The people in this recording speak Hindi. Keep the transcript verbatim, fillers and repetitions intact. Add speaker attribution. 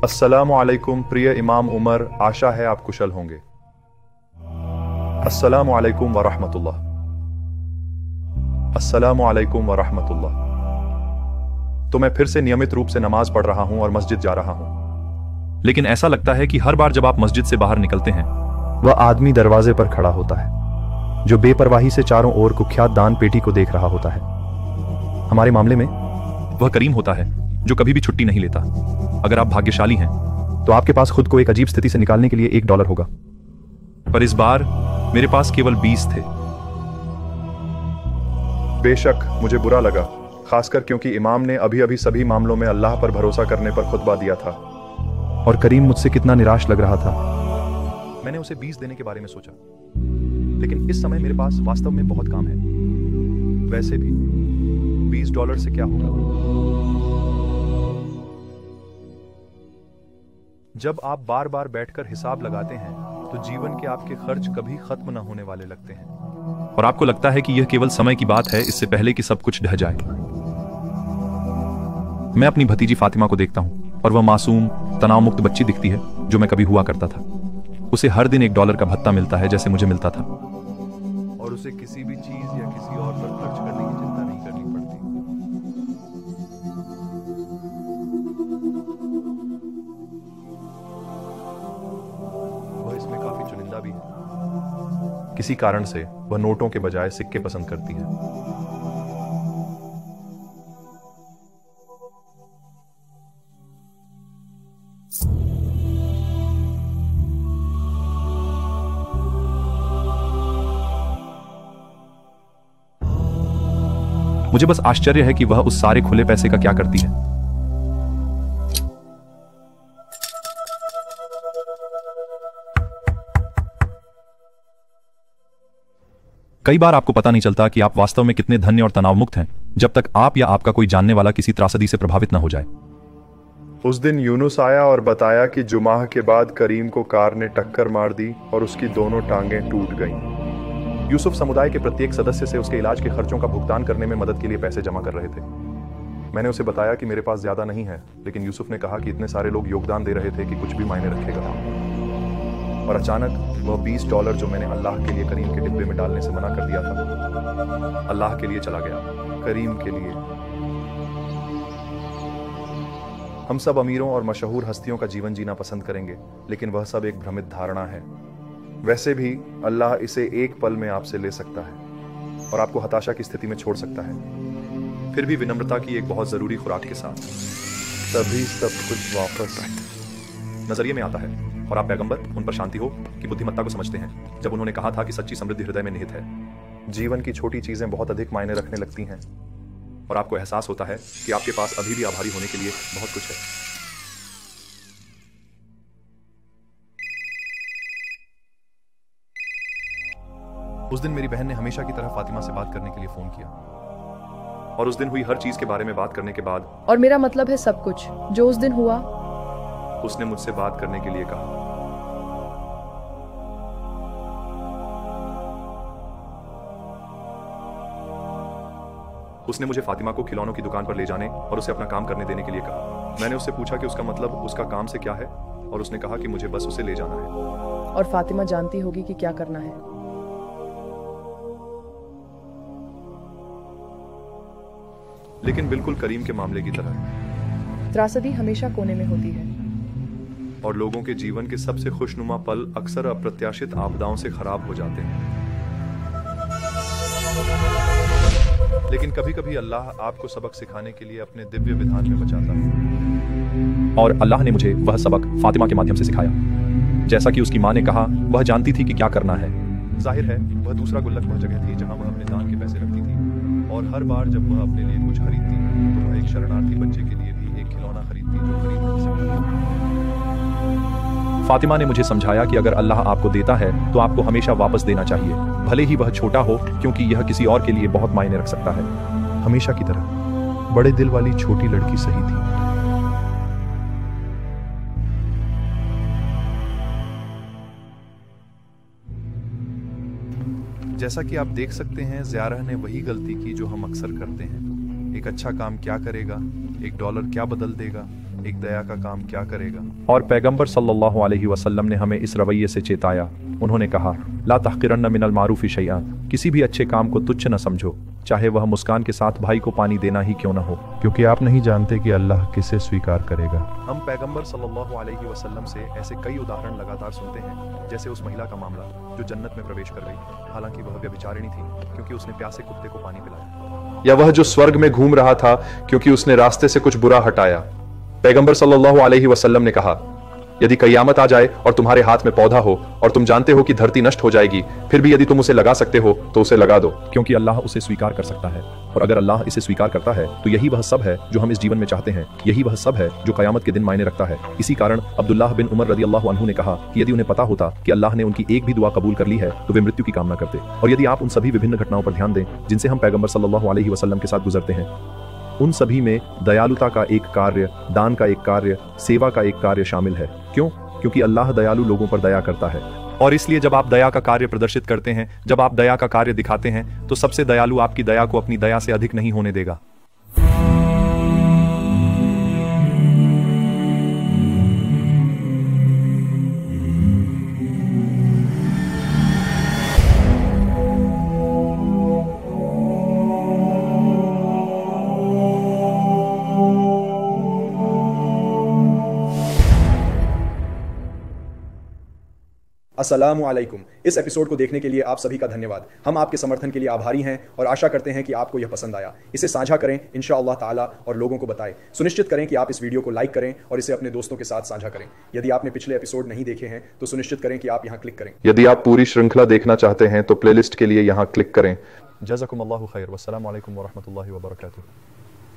Speaker 1: अस्सलामु अलैकुम प्रिय इमाम उमर, आशा है आप कुशल होंगे। अस्सलामु अलैकुम व रहमतुल्लाह। अस्सलामु अलैकुम व रहमतुल्लाह। तो मैं फिर से नियमित रूप से नमाज पढ़ रहा हूं और मस्जिद जा रहा हूं, लेकिन ऐसा लगता है कि हर बार जब आप मस्जिद से बाहर निकलते हैं वह आदमी दरवाजे पर खड़ा होता है जो बेपरवाही से चारों ओर कुख्यात दान पेटी को देख रहा होता है। हमारे मामले में वह करीम होता है जो कभी भी छुट्टी नहीं लेता। अगर आप भाग्यशाली हैं तो आपके पास खुद को एक अजीब स्थिति से निकालने के लिए एक डॉलर होगा, पर इस बार मेरे पास केवल बीस थे। बेशक मुझे बुरा लगा, खासकर क्योंकि इमाम ने अभी अभी सभी मामलों में अल्लाह पर भरोसा करने पर खुतबा दिया था और करीम मुझसे कितना निराश लग रहा था। मैंने उसे बीस देने के बारे में सोचा, लेकिन इस समय मेरे पास वास्तव में बहुत काम है। वैसे भी बीस डॉलर से क्या होगा। जब आप बार बार बैठकर हिसाब लगाते हैं तो जीवन के आपके खर्च कभी खत्म न होने वाले लगते हैं और आपको लगता है कि यह केवल समय की बात है, इससे पहले कि सब कुछ ढह जाए। मैं अपनी भतीजी फातिमा को देखता हूं और वह मासूम, तनाव मुक्त बच्ची दिखती है जो मैं कभी हुआ करता था। उसे हर दिन एक डॉलर का भत्ता मिलता है जैसे मुझे मिलता था, और उसे किसी भी चीज या किसी और पर खर्च करने की चिंता नहीं करनी पड़ती। वह इसमें काफी चुनिंदा भी है। किसी कारण से वह नोटों के बजाय सिक्के पसंद करती है। मुझे बस आश्चर्य है कि वह उस सारे खुले पैसे का क्या करती है। कई बार आपको पता नहीं चलता कि आप वास्तव में कितने धन्य और तनाव मुक्त हैं जब तक आप या आपका कोई जानने वाला किसी त्रासदी से प्रभावित न हो जाए। उस दिन यूनुस आया और बताया कि जुमाह के बाद करीम को कार ने टक्कर मार दी और उसकी दोनों टांगें टूट गईं। यूसुफ समुदाय के प्रत्येक सदस्य से उसके इलाज के खर्चों का भुगतान करने में मदद के लिए पैसे जमा कर रहे थे। मैंने उसे बताया कि मेरे पास ज्यादा नहीं है, लेकिन यूसुफ ने कहा कि इतने सारे लोग योगदान दे रहे थे कि कुछ भी मायने रखेगा। और अचानक वह बीस डॉलर जो मैंने अल्लाह के लिए करीम के डिब्बे में डालने से मना कर दिया था, अल्लाह के लिए चला गया, करीम के लिए। हम सब अमीरों और मशहूर हस्तियों का जीवन जीना पसंद करेंगे, लेकिन वह सब एक भ्रमित धारणा है। वैसे भी अल्लाह इसे एक पल में आपसे ले सकता है और आपको हताशा की स्थिति में छोड़ सकता है। फिर भी विनम्रता की एक बहुत जरूरी खुराक के साथ तभी सब कुछ वापस नजरिए में आता है और आप पैगंबर, उन पर शांति हो, की बुद्धिमत्ता को समझते हैं जब उन्होंने कहा था कि सच्ची समृद्धि हृदय में निहित है। जीवन की छोटी चीजें बहुत अधिक मायने रखने लगती हैं और आपको एहसास होता है कि आपके पास अभी भी आभारी होने के लिए बहुत कुछ है। उस दिन मेरी बहन ने हमेशा की तरह फातिमा से बात करने के लिए फोन किया और उस दिन हुई हर चीज के बारे में बात करने के बाद,
Speaker 2: और मेरा मतलब है सब कुछ जो उस दिन हुआ,
Speaker 1: उसने मुझसे बात करने के लिए कहा। उसने मुझे फातिमा को खिलौनों की दुकान पर ले जाने और उसे अपना काम करने देने के लिए कहा। मैंने उससे पूछा कि उसका मतलब उसका काम से क्या है, और उसने कहा कि मुझे बस उसे ले जाना है।
Speaker 2: और फातिमा जानती होगी कि क्या करना है।
Speaker 1: लेकिन बिल्कुल करीम के मामले की तरह
Speaker 2: त्रासदी हमेशा कोने में होती है
Speaker 1: और लोगों के जीवन के सबसे खुशनुमा पल अक्सर अप्रत्याशित आपदाओं से खराब हो जाते हैं। लेकिन कभी कभी अल्लाह आपको सबक सिखाने के लिए अपने दिव्य विधान में बचाता है, और अल्लाह ने मुझे वह सबक फातिमा के माध्यम से सिखाया। जैसा कि उसकी मां ने कहा, वह जानती थी कि क्या करना है। जाहिर है वह दूसरा गुल्लक वह जगह थी जहां वह अपने दान के पैसे रखती थी, और हर बार जब वह अपने लिए कुछ खरीदती तो वह एक शरणार्थी बच्चे के लिए भी एक खिलौना खरीदती जो खरीद नहीं सकता था। फातिमा ने मुझे समझाया कि अगर अल्लाह आपको देता है तो आपको हमेशा वापस देना चाहिए, भले ही वह छोटा हो, क्योंकि यह किसी और के लिए बहुत मायने रख सकता है। हमेशा की तरह बड़े दिल वाली छोटी लड़की सही थी। जैसा कि आप देख सकते हैं, ज़ियारह ने वही गलती की जो हम अक्सर करते हैं। एक अच्छा काम क्या करेगा, एक डॉलर क्या बदल देगा। एक दया का काम क्या करेगा। और पैगंबर सल्लल्लाहु अलैहि वसल्लम ने हमें इस रवैये से चेताया। उन्होंने कहा, ला तहक़िरन्न मिनल मारूफ़ि शैअ, किसी भी अच्छे काम को तुच्छ न समझो, चाहे वह मुस्कान के साथ भाई को पानी देना ही क्यों न हो, क्योंकि आप नहीं जानते कि अल्लाह किसे स्वीकार करेगा। हम पैगंबर सल्लल्लाहु अलैहि वसल्लम से ऐसे कई उदाहरण लगातार सुनते हैं, जैसे उस महिला का मामला जो जन्नत में प्रवेश कर गई, हालांकि वह व्यभिचारिणी थी क्योंकि उसने प्यासे कुत्ते को पानी पिलाया। या वह जो स्वर्ग में घूम रहा था क्योंकि उसने रास्ते से कुछ बुरा हटाया। पैगंबर सल्लल्लाहु अलैहि वसल्लम ने कहा, यदि कयामत आ जाए और तुम्हारे हाथ में पौधा हो और तुम जानते हो कि धरती नष्ट हो जाएगी, फिर भी यदि तुम उसे लगा सकते हो तो उसे लगा दो, क्योंकि अल्लाह उसे स्वीकार कर सकता है। और अगर अल्लाह इसे स्वीकार करता है तो यही वह सब है जो हम इस जीवन में चाहते हैं, यही वह सब है जो कयामत के दिन मायने रखता है। इसी कारण अब्दुल्लाह बिन उमर रदी अल्लाह अन्हु ने कहा कि यदि उन्हें पता होता कि अल्लाह ने उनकी एक भी दुआ कबूल कर ली है तो वे मृत्यु की कामना करते। और यदि आप उन सभी विभिन्न घटनाओं पर ध्यान दें जिनसे हम पैगंबर सल्लल्लाहु अलैहि वसल्लम के साथ गुजरते हैं, उन सभी में दयालुता का एक कार्य, दान का एक कार्य, सेवा का एक कार्य शामिल है। क्यों? क्योंकि अल्लाह दयालु लोगों पर दया करता है। और इसलिए जब आप दया का कार्य प्रदर्शित करते हैं, जब आप दया का कार्य दिखाते हैं, तो सबसे दयालु आपकी दया को अपनी दया से अधिक नहीं होने देगा।
Speaker 3: अस्सलामु अलैकुम। इस एपिसोड को देखने के लिए आप सभी का धन्यवाद। हम आपके समर्थन के लिए आभारी हैं और आशा करते हैं कि आपको यह पसंद आया। इसे साझा करें इंशाअल्लाह ताला और लोगों को बताएं। सुनिश्चित करें कि आप इस वीडियो को लाइक करें और इसे अपने दोस्तों के साथ साझा करें। यदि आपने पिछले एपिसोड नहीं देखे हैं तो सुनिश्चित करें कि आप यहाँ क्लिक करें।
Speaker 1: यदि आप पूरी श्रृंखला देखना चाहते हैं तो प्लेलिस्ट के लिए यहाँ क्लिक करें। जज़ाकुमुल्लाहु खैर। वस्सलामु अलैकुम व रहमतुल्लाहि व बरकातुहू।